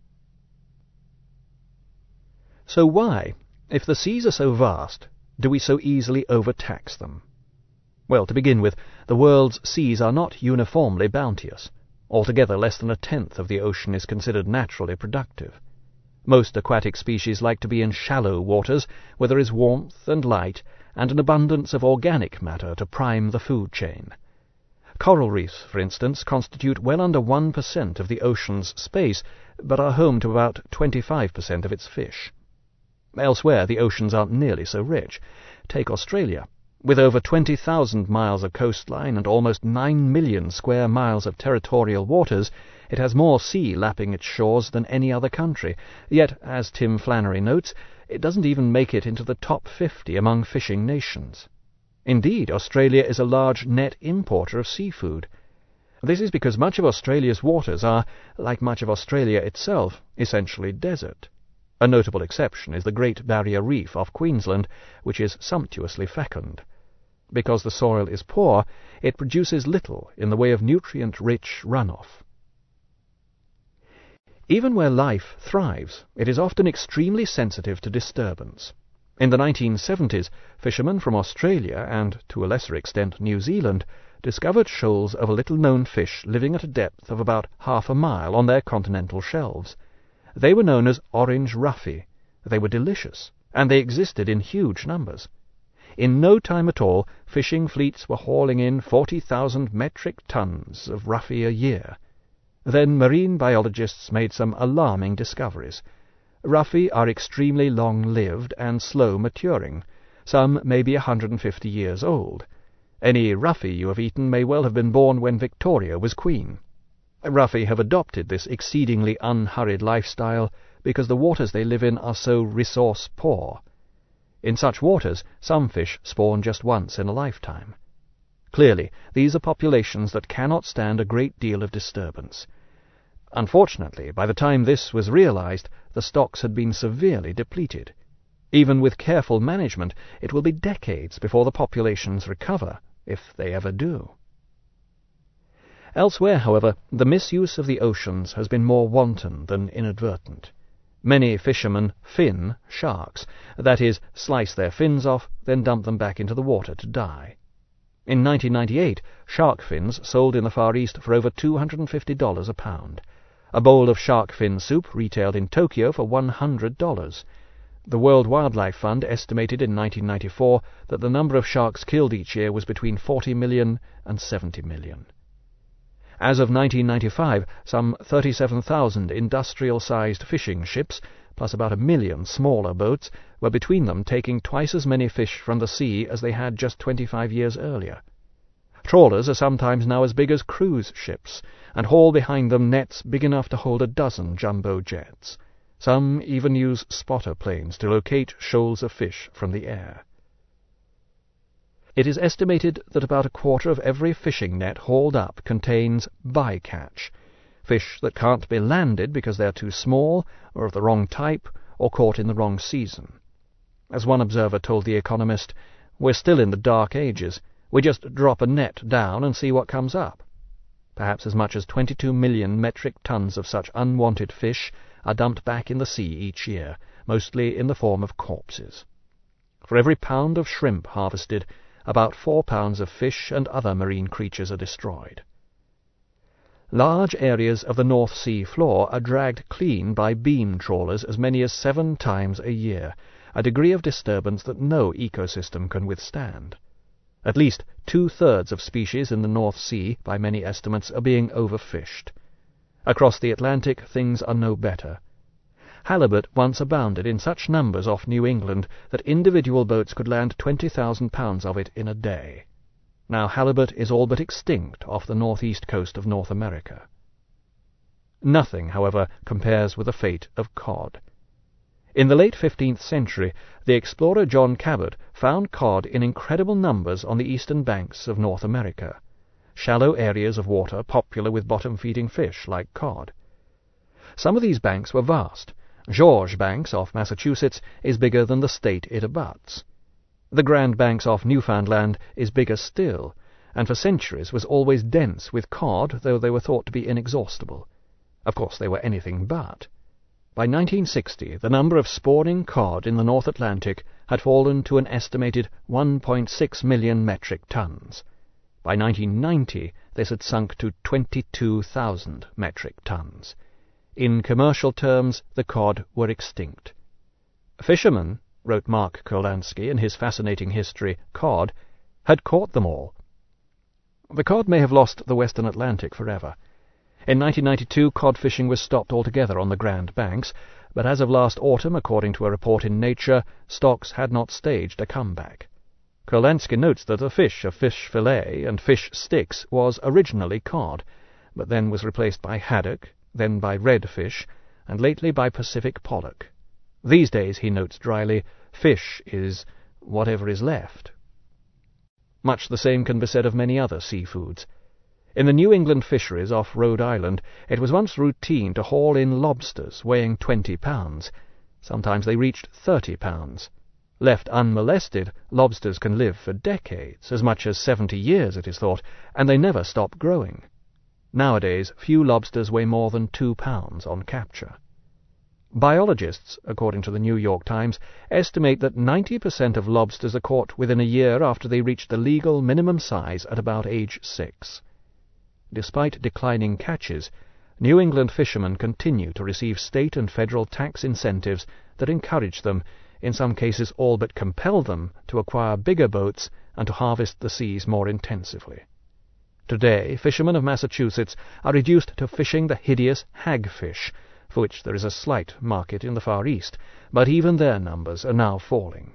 So why, if the seas are so vast, do we so easily overtax them? Well, to begin with, the world's seas are not uniformly bounteous. Altogether, less than 1/10 of the ocean is considered naturally productive. Most aquatic species like to be in shallow waters, where there is warmth and light, and an abundance of organic matter to prime the food chain. Coral reefs, for instance, constitute well under 1% of the ocean's space, but are home to about 25% of its fish. Elsewhere, the oceans aren't nearly so rich. Take Australia. With over 20,000 miles of coastline and almost 9 million square miles of territorial waters, it has more sea lapping its shores than any other country. Yet, as Tim Flannery notes, it doesn't even make it into the top 50 among fishing nations. Indeed, Australia is a large net importer of seafood. This is because much of Australia's waters are, like much of Australia itself, essentially desert. A notable exception is the Great Barrier Reef off Queensland, which is sumptuously fecund. Because the soil is poor, it produces little in the way of nutrient-rich runoff. Even where life thrives, it is often extremely sensitive to disturbance. In the 1970s, fishermen from Australia, and to a lesser extent New Zealand, discovered shoals of a little-known fish living at a depth of about half a mile on their continental shelves. They were known as orange ruffy. They were delicious, and they existed in huge numbers. In no time at all, fishing fleets were hauling in 40,000 metric tons of ruffy a year. Then marine biologists made some alarming discoveries. Ruffy are extremely long-lived and slow-maturing. Some may be 150 years old. Any ruffy you have eaten may well have been born when Victoria was queen. Ruffy have adopted this exceedingly unhurried lifestyle because the waters they live in are so resource-poor. In such waters, some fish spawn just once in a lifetime. Clearly, these are populations that cannot stand a great deal of disturbance. Unfortunately, by the time this was realized, the stocks had been severely depleted. Even with careful management, it will be decades before the populations recover, if they ever do. Elsewhere, however, the misuse of the oceans has been more wanton than inadvertent. Many fishermen fin sharks, that is, slice their fins off, then dump them back into the water to die. In 1998, shark fins sold in the Far East for over $250 a pound. A bowl of shark fin soup retailed in Tokyo for $100. The World Wildlife Fund estimated in 1994 that the number of sharks killed each year was between 40 million and 70 million. As of 1995, some 37,000 industrial-sized fishing ships, plus about 1 million smaller boats, were between them taking twice as many fish from the sea as they had just 25 years earlier. Trawlers are sometimes now as big as cruise ships, and haul behind them nets big enough to hold a dozen jumbo jets. Some even use spotter planes to locate shoals of fish from the air. It is estimated that about a quarter of every fishing net hauled up contains bycatch, fish that can't be landed because they are too small, or of the wrong type, or caught in the wrong season. As one observer told The Economist, "We're still in the dark ages. We just drop a net down and see what comes up." Perhaps as much as 22 million metric tons of such unwanted fish are dumped back in the sea each year, mostly in the form of corpses. For every pound of shrimp harvested, about 4 pounds of fish and other marine creatures are destroyed. Large areas of the North Sea floor are dragged clean by beam trawlers as many as 7 times a year, a degree of disturbance that no ecosystem can withstand. At least 2/3 of species in the North Sea, by many estimates, are being overfished. Across the Atlantic, things are no better. Halibut once abounded in such numbers off New England that individual boats could land 20,000 pounds of it in a day. Now halibut is all but extinct off the northeast coast of North America. Nothing, however, compares with the fate of cod. In the late 15th century, the explorer John Cabot found cod in incredible numbers on the eastern banks of North America, shallow areas of water popular with bottom-feeding fish like cod. Some of these banks were vast. Georges Banks off Massachusetts is bigger than the state it abuts. The Grand Banks off Newfoundland is bigger still, and for centuries was always dense with cod, though they were thought to be inexhaustible. Of course they were anything but. By 1960, the number of spawning cod in the North Atlantic had fallen to an estimated 1.6 million metric tons. By 1990, this had sunk to 22,000 metric tons. In commercial terms, the cod were extinct. Fishermen, wrote Mark Kurlansky in his fascinating history, Cod, had caught them all. The cod may have lost the Western Atlantic forever. In 1992, cod fishing was stopped altogether on the Grand Banks, but as of last autumn, according to a report in Nature, stocks had not staged a comeback. Kurlansky notes that the fish of fish fillet and fish sticks was originally cod, but then was replaced by haddock, then by redfish, and lately by Pacific pollock. These days, he notes dryly, fish is whatever is left. Much the same can be said of many other seafoods. In the New England fisheries off Rhode Island, it was once routine to haul in lobsters weighing 20 pounds. Sometimes they reached 30 pounds. Left unmolested, lobsters can live for decades, as much as 70 years it is thought, and they never stop growing. Nowadays, few lobsters weigh more than 2 pounds on capture. Biologists, according to the New York Times, estimate that 90% of lobsters are caught within a year after they reach the legal minimum size at about age 6. Despite declining catches, New England fishermen continue to receive state and federal tax incentives that encourage them, in some cases all but compel them, to acquire bigger boats and to harvest the seas more intensively. Today, fishermen of Massachusetts are reduced to fishing the hideous hagfish, for which there is a slight market in the Far East, but even their numbers are now falling.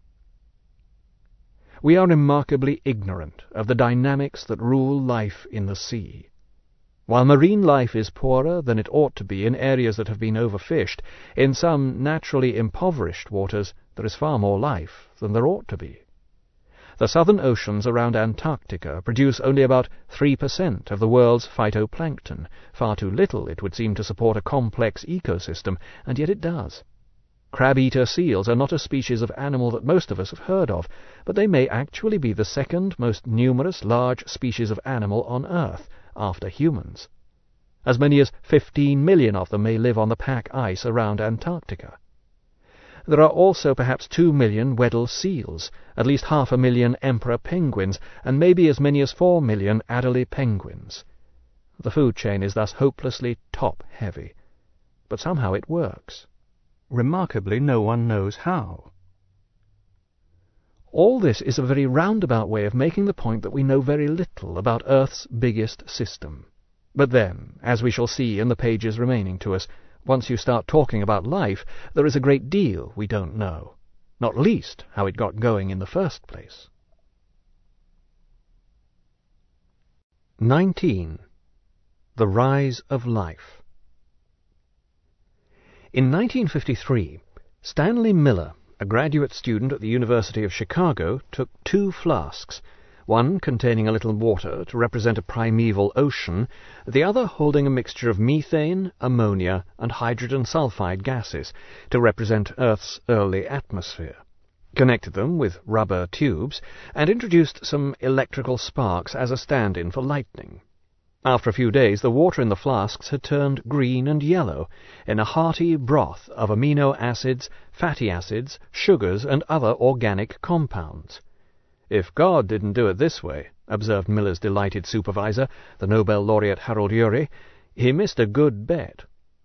We are remarkably ignorant of the dynamics that rule life in the sea. While marine life is poorer than it ought to be in areas that have been overfished, in some naturally impoverished waters there is far more life than there ought to be. The southern oceans around Antarctica produce only about 3% of the world's phytoplankton, far too little, it would seem, to support a complex ecosystem, and yet it does. Crab-eater seals are not a species of animal that most of us have heard of, but they may actually be the second most numerous large species of animal on Earth, after humans. As many as 15 million of them may live on the pack ice around Antarctica. There are also perhaps 2 million Weddell seals, at least 500,000 emperor penguins, and maybe as many as 4 million Adelie penguins. The food chain is thus hopelessly top-heavy. But somehow it works. Remarkably, no one knows how. All this is a very roundabout way of making the point that we know very little about Earth's biggest system. But then, as we shall see in the pages remaining to us, once you start talking about life, there is a great deal we don't know, not least how it got going in the first place. 19. The Rise of Life. In 1953, Stanley Miller, a graduate student at the University of Chicago, took 2 flasks, one containing a little water to represent a primeval ocean, the other holding a mixture of methane, ammonia, and hydrogen sulfide gases to represent Earth's early atmosphere, connected them with rubber tubes, and introduced some electrical sparks as a stand-in for lightning. After a few days, the water in the flasks had turned green and yellow in a hearty broth of amino acids, fatty acids, sugars, and other organic compounds. "If God didn't do it this way," observed Miller's delighted supervisor, the Nobel laureate Harold Urey, "he missed a good bet."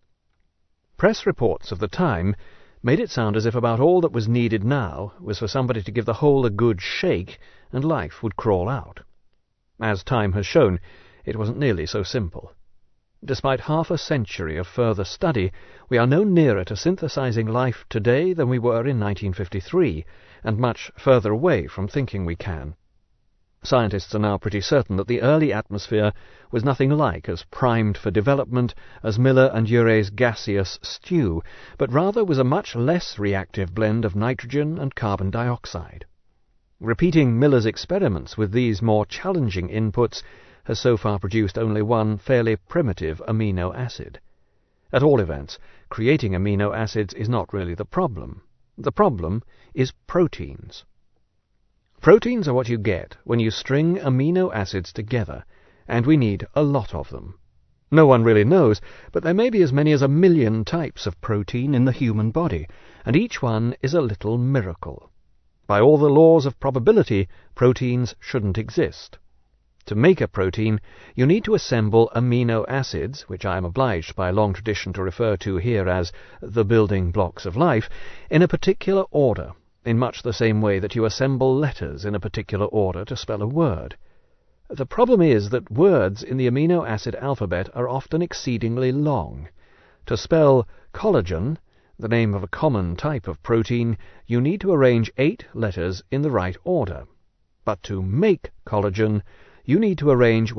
Press reports of the time made it sound as if about all that was needed now was for somebody to give the whole a good shake, and life would crawl out. As time has shown, it wasn't nearly so simple. Despite half a century of further study, we are no nearer to synthesizing life today than we were in 1953, and much further away from thinking we can. Scientists are now pretty certain that the early atmosphere was nothing like as primed for development as Miller and Urey's gaseous stew, but rather was a much less reactive blend of nitrogen and carbon dioxide. Repeating Miller's experiments with these more challenging inputs has so far produced only one fairly primitive amino acid. At all events, creating amino acids is not really the problem. The problem is proteins. Proteins are what you get when you string amino acids together, and we need a lot of them. No one really knows, but there may be as many as 1 million types of protein in the human body, and each one is a little miracle. By all the laws of probability, proteins shouldn't exist. To make a protein, you need to assemble amino acids, which I am obliged by a long tradition to refer to here as the building blocks of life, in a particular order, in much the same way that you assemble letters in a particular order to spell a word. The problem is that words in the amino acid alphabet are often exceedingly long. To spell collagen, the name of a common type of protein, you need to arrange 8 letters in the right order. But to make collagen, you need to arrange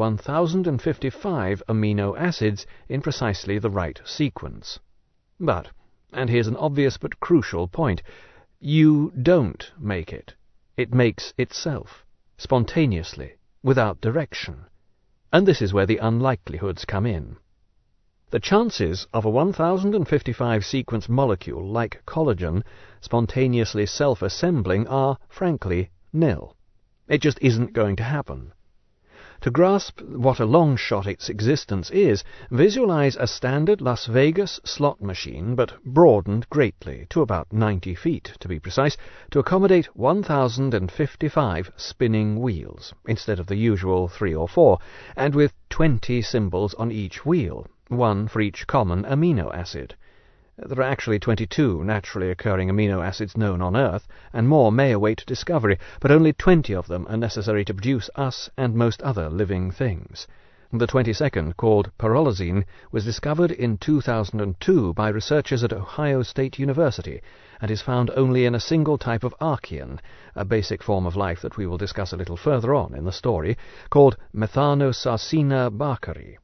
1055 amino acids in precisely the right sequence. But, and here's an obvious but crucial point, you don't make it. It makes itself, spontaneously, without direction. And this is where the unlikelihoods come in. The chances of a 1055 sequence molecule like collagen spontaneously self-assembling are, frankly, nil. It just isn't going to happen. To grasp what a long shot its existence is, visualize a standard Las Vegas slot machine, but broadened greatly, to about 90 feet, to be precise, to accommodate 1055 spinning wheels, instead of the usual 3 or 4, and with 20 symbols on each wheel, one for each common amino acid. There are actually 22 naturally occurring amino acids known on Earth, and more may await discovery, but only 20 of them are necessary to produce us and most other living things. The 22nd, called pyrrolizine, was discovered in 2002 by researchers at Ohio State University, and is found only in a single type of archaean, a basic form of life that we will discuss a little further on in the story, called Methanosarcina barkeri.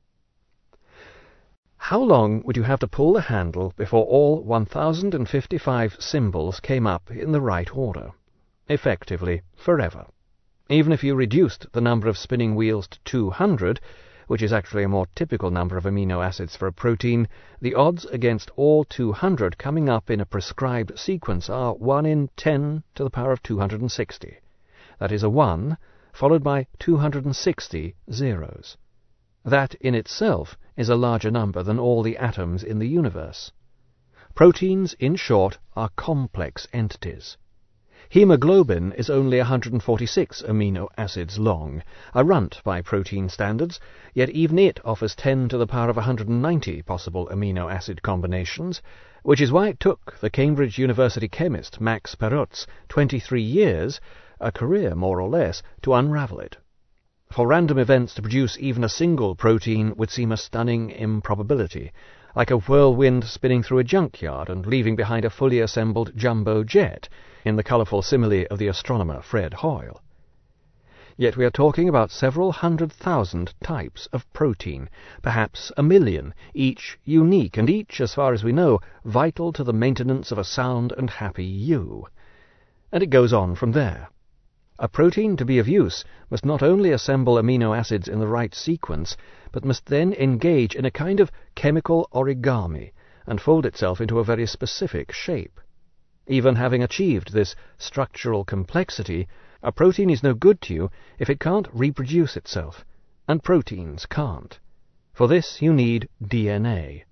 How long would you have to pull the handle before all 1055 symbols came up in the right order? Effectively, forever. Even if you reduced the number of spinning wheels to 200, which is actually a more typical number of amino acids for a protein, the odds against all 200 coming up in a prescribed sequence are 1 in 10 to the power of 260. That is a 1, followed by 260 zeros. That in itself is a larger number than all the atoms in the universe. Proteins, in short, are complex entities. Hemoglobin is only 146 amino acids long, a runt by protein standards, yet even it offers 10 to the power of 190 possible amino acid combinations, which is why it took the Cambridge University chemist Max Perutz 23 years, a career more or less, to unravel it. For random events to produce even a single protein would seem a stunning improbability, like a whirlwind spinning through a junkyard and leaving behind a fully assembled jumbo jet, in the colourful simile of the astronomer Fred Hoyle. Yet we are talking about several 100,000 types of protein, perhaps 1,000,000, each unique and each, as far as we know, vital to the maintenance of a sound and happy you. And it goes on from there. A protein, to be of use, must not only assemble amino acids in the right sequence, but must then engage in a kind of chemical origami and fold itself into a very specific shape. Even having achieved this structural complexity, a protein is no good to you if it can't reproduce itself, and proteins can't. For this you need DNA.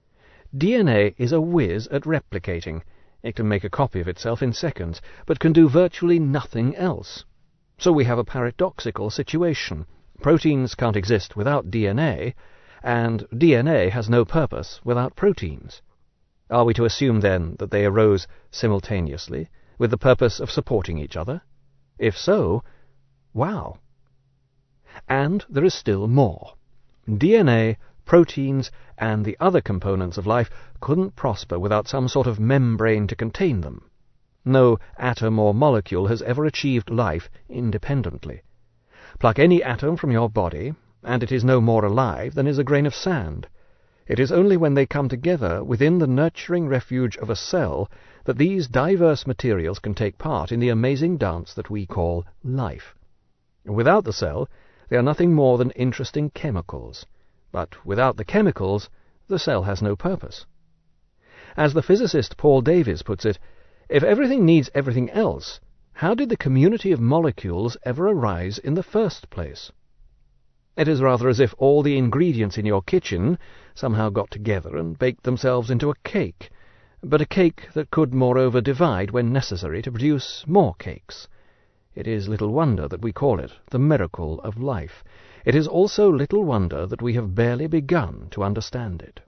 DNA is a whiz at replicating. It can make a copy of itself in seconds, but can do virtually nothing else. So we have a paradoxical situation. Proteins can't exist without DNA, and DNA has no purpose without proteins. Are we to assume, then, that they arose simultaneously, with the purpose of supporting each other? If so, wow! And there is still more. DNA, proteins, and the other components of life couldn't prosper without some sort of membrane to contain them. No atom or molecule has ever achieved life independently. Pluck any atom from your body, and it is no more alive than is a grain of sand. It is only when they come together within the nurturing refuge of a cell that these diverse materials can take part in the amazing dance that we call life. Without the cell, they are nothing more than interesting chemicals. But without the chemicals, the cell has no purpose. As the physicist Paul Davies puts it, if everything needs everything else, how did the community of molecules ever arise in the first place? It is rather as if all the ingredients in your kitchen somehow got together and baked themselves into a cake, but a cake that could moreover divide when necessary to produce more cakes. It is little wonder that we call it the miracle of life. It is also little wonder that we have barely begun to understand it.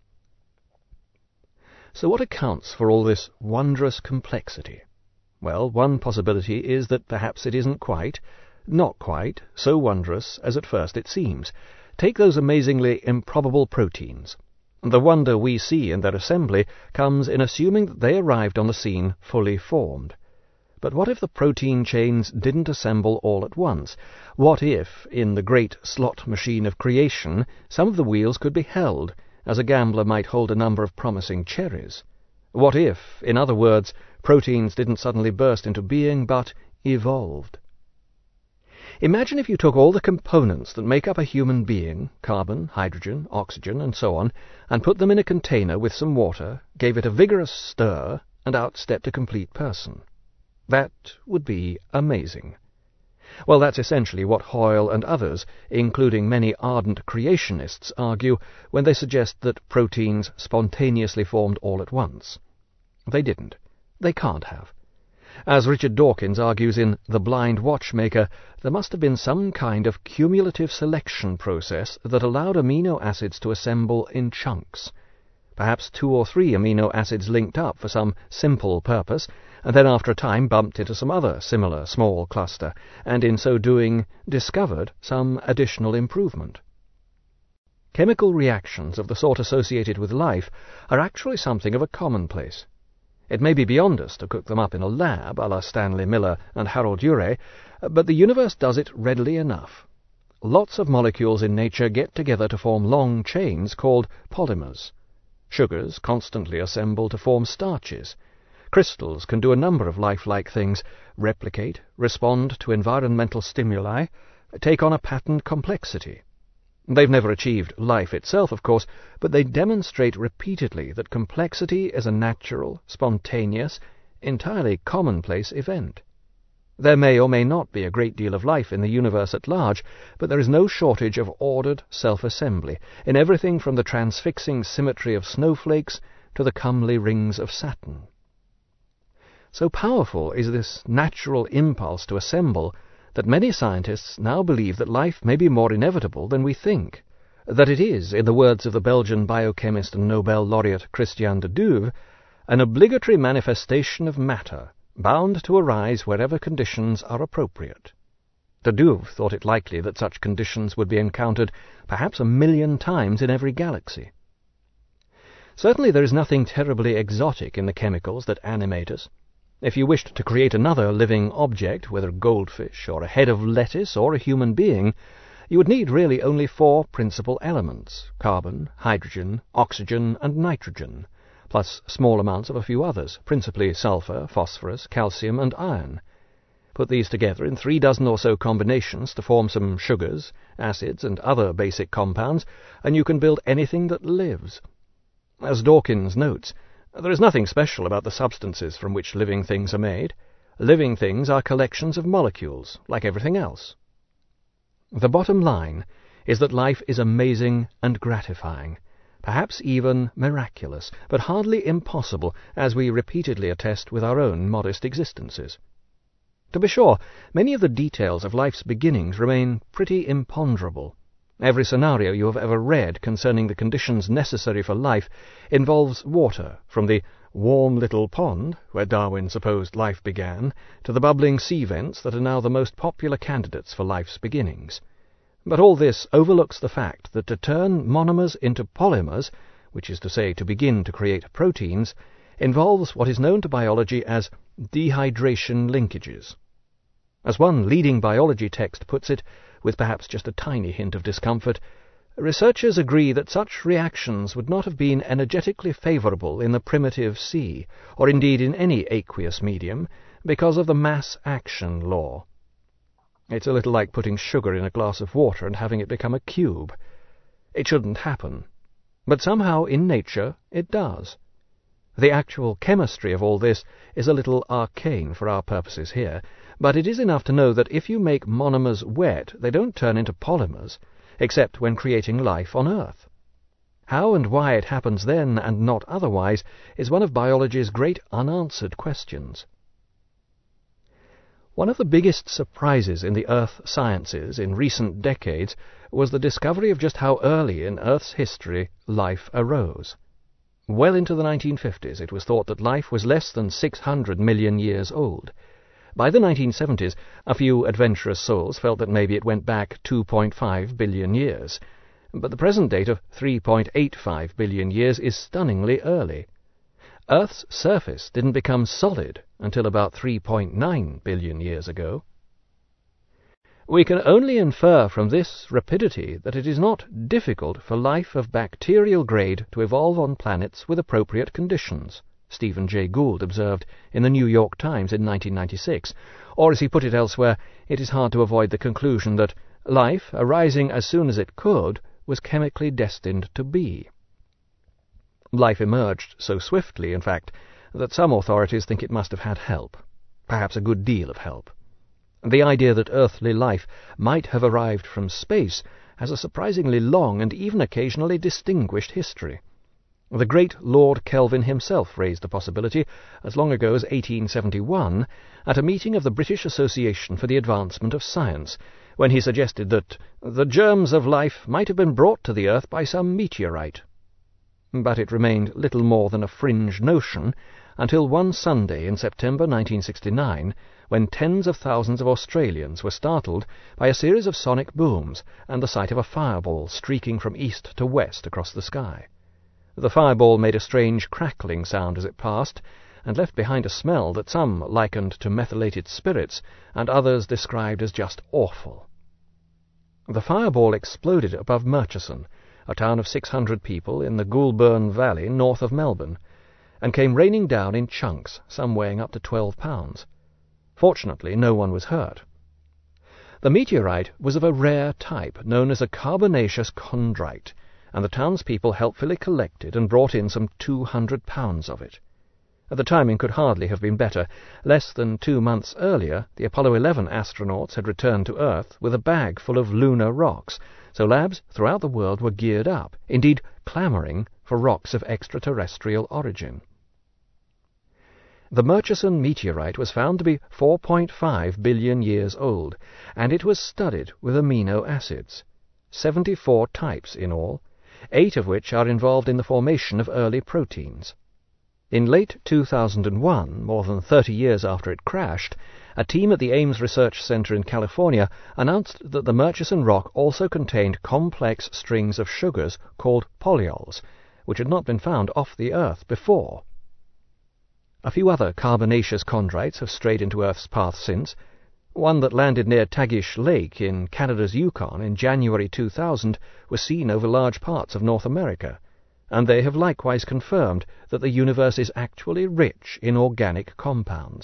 So what accounts for all this wondrous complexity? Well, one possibility is that perhaps it isn't not quite, so wondrous as at first it seems. Take those amazingly improbable proteins. The wonder we see in their assembly comes in assuming that they arrived on the scene fully formed. But what if the protein chains didn't assemble all at once? What if, in the great slot machine of creation, some of the wheels could be held, as a gambler might hold a number of promising cherries? What if, in other words, proteins didn't suddenly burst into being, but evolved? Imagine if you took all the components that make up a human being, carbon, hydrogen, oxygen, and so on, and put them in a container with some water, gave it a vigorous stir, and out stepped a complete person. That would be amazing. Well, that's essentially what Hoyle and others, including many ardent creationists, argue when they suggest that proteins spontaneously formed all at once. They didn't. They can't have. As Richard Dawkins argues in The Blind Watchmaker, there must have been some kind of cumulative selection process that allowed amino acids to assemble in chunks. Perhaps 2 or 3 amino acids linked up for some simple purpose, and then after a time bumped into some other similar small cluster, and in so doing discovered some additional improvement. Chemical reactions of the sort associated with life are actually something of a commonplace. It may be beyond us to cook them up in a lab, a la Stanley Miller and Harold Urey, but the universe does it readily enough. Lots of molecules in nature get together to form long chains called polymers. Sugars constantly assemble to form starches. Crystals can do a number of lifelike things: replicate, respond to environmental stimuli, take on a patterned complexity. They've never achieved life itself, of course, but they demonstrate repeatedly that complexity is a natural, spontaneous, entirely commonplace event. There may or may not be a great deal of life in the universe at large, but there is no shortage of ordered self-assembly, in everything from the transfixing symmetry of snowflakes to the comely rings of Saturn. So powerful is this natural impulse to assemble that many scientists now believe that life may be more inevitable than we think, that it is, in the words of the Belgian biochemist and Nobel laureate Christian de Duve, an obligatory manifestation of matter, bound to arise wherever conditions are appropriate. De Duve thought it likely that such conditions would be encountered perhaps 1,000,000 times in every galaxy. Certainly there is nothing terribly exotic in the chemicals that animate us. If you wished to create another living object, whether a goldfish or a head of lettuce or a human being, you would need really only 4 principal elements: carbon, hydrogen, oxygen, and nitrogen, plus small amounts of a few others, principally sulfur, phosphorus, calcium, and iron. Put these together in 3 dozen or so combinations to form some sugars, acids, and other basic compounds, and you can build anything that lives. As Dawkins notes, there is nothing special about the substances from which living things are made. Living things are collections of molecules, like everything else. The bottom line is that life is amazing and gratifying, perhaps even miraculous, but hardly impossible, as we repeatedly attest with our own modest existences. To be sure, many of the details of life's beginnings remain pretty imponderable. Every scenario you have ever read concerning the conditions necessary for life involves water, from the warm little pond, where Darwin supposed life began, to the bubbling sea vents that are now the most popular candidates for life's beginnings. But all this overlooks the fact that to turn monomers into polymers, which is to say to begin to create proteins, involves what is known to biology as dehydration linkages. As one leading biology text puts it, with perhaps just a tiny hint of discomfort, researchers agree that such reactions would not have been energetically favorable in the primitive sea, or indeed in any aqueous medium, because of the mass-action law. It's a little like putting sugar in a glass of water and having it become a cube. It shouldn't happen, but somehow in nature it does. The actual chemistry of all this is a little arcane for our purposes here, but it is enough to know that if you make monomers wet, they don't turn into polymers, except when creating life on Earth. How and why it happens then and not otherwise is one of biology's great unanswered questions. One of the biggest surprises in the Earth sciences in recent decades was the discovery of just how early in Earth's history life arose. Well into the 1950s it was thought that life was less than 600 million years old. By the 1970s, a few adventurous souls felt that maybe it went back 2.5 billion years. But the present date of 3.85 billion years is stunningly early. Earth's surface didn't become solid until about 3.9 billion years ago. We can only infer from this rapidity that it is not difficult for life of bacterial grade to evolve on planets with appropriate conditions, Stephen Jay Gould observed in the New York Times in 1996, or as he put it elsewhere, it is hard to avoid the conclusion that life, arising as soon as it could, was chemically destined to be. Life emerged so swiftly, in fact, that some authorities think it must have had help, perhaps a good deal of help. The idea that earthly life might have arrived from space has a surprisingly long and even occasionally distinguished history. The great Lord Kelvin himself raised the possibility as long ago as 1871 at a meeting of the British Association for the Advancement of Science, when he suggested that the germs of life might have been brought to the earth by some meteorite. But it remained little more than a fringe notion until one Sunday in September 1969, when tens of thousands of Australians were startled by a series of sonic booms and the sight of a fireball streaking from east to west across the sky. The fireball made a strange crackling sound as it passed, and left behind a smell that some likened to methylated spirits, and others described as just awful. The fireball exploded above Murchison, a town of 600 people in the Goulburn Valley north of Melbourne, and came raining down in chunks, some weighing up to 12 pounds. Fortunately, no one was hurt. The meteorite was of a rare type known as a carbonaceous chondrite, and the townspeople helpfully collected and brought in some 200 pounds of it. The timing could hardly have been better. Less than 2 months earlier, the Apollo 11 astronauts had returned to Earth with a bag full of lunar rocks, so labs throughout the world were geared up, indeed clamouring for rocks of extraterrestrial origin. The Murchison meteorite was found to be 4.5 billion years old, and it was studied with amino acids, 74 types in all, 8 of which are involved in the formation of early proteins. In late 2001, more than 30 years after it crashed, A team at the Ames Research Center in California announced that the Murchison rock also contained complex strings of sugars called polyols, which had not been found off the Earth before. A few other carbonaceous chondrites have strayed into Earth's path since. One that landed near Tagish Lake in Canada's Yukon in January 2000 was seen over large parts of North America, and they have likewise confirmed that the universe is actually rich in organic compounds.